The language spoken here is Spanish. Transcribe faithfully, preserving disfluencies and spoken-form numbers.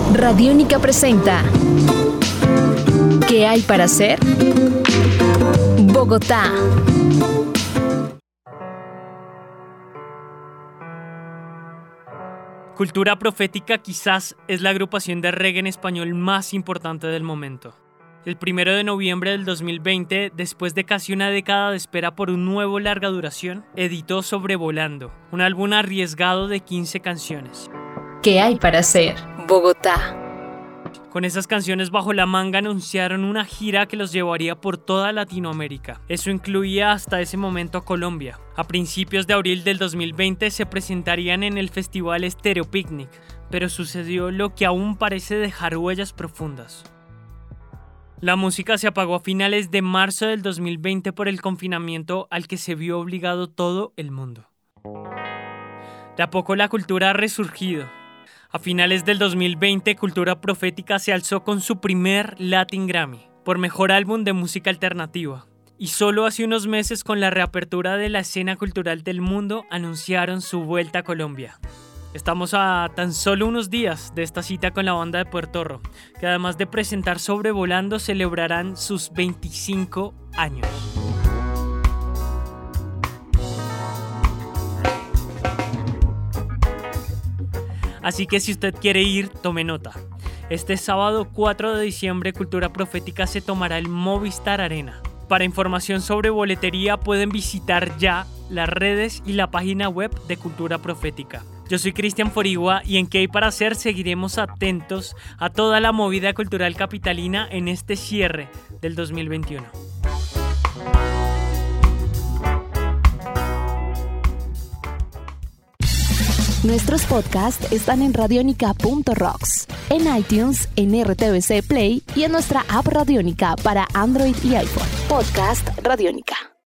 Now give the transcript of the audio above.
Radiónica presenta ¿Qué hay para hacer? Bogotá. Cultura Profética quizás es la agrupación de reggae en español más importante del momento. El primero de noviembre del dos mil veinte, después de casi una década de espera por un nuevo larga duración, editó Sobrevolando, un álbum arriesgado de quince canciones. ¿Qué hay para hacer? Bogotá. Con esas canciones bajo la manga anunciaron una gira que los llevaría por toda Latinoamérica. Eso incluía hasta ese momento a Colombia. A principios de abril del dos mil veinte se presentarían en el festival Stereo Picnic, pero sucedió lo que aún parece dejar huellas profundas. La música se apagó a finales de marzo del dos mil veinte por el confinamiento al que se vio obligado todo el mundo. De a poco la cultura ha resurgido. A finales del dos mil veinte, Cultura Profética se alzó con su primer Latin Grammy por Mejor Álbum de Música Alternativa. Y solo hace unos meses, con la reapertura de la escena cultural del mundo, anunciaron su vuelta a Colombia. Estamos a tan solo unos días de esta cita con la banda de Puertorro, que además de presentar Sobrevolando, celebrarán sus veinticinco años. Así que si usted quiere ir, tome nota. Este sábado cuatro de diciembre, Cultura Profética se tomará el Movistar Arena. Para información sobre boletería pueden visitar ya las redes y la página web de Cultura Profética. Yo soy Cristian Forigua y en ¿Qué hay para hacer? Seguiremos atentos a toda la movida cultural capitalina en este cierre del dos mil veintiuno. Nuestros podcasts están en radionica punto rocks, en iTunes, en R T V C Play y en nuestra app Radiónica para Android y iPhone. Podcast Radiónica.